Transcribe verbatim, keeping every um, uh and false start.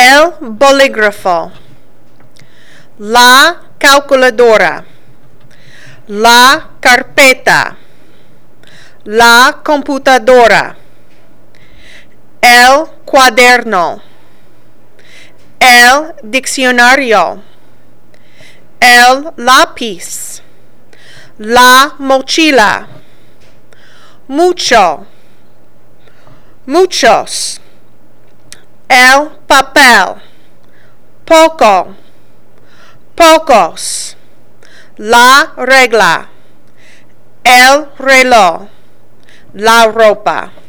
el bolígrafo, la calculadora, la carpeta, la computadora, el cuaderno, el diccionario, el lápiz, la mochila, mucho, muchos, el papel, poco, pocos, la regla, el reloj, la ropa.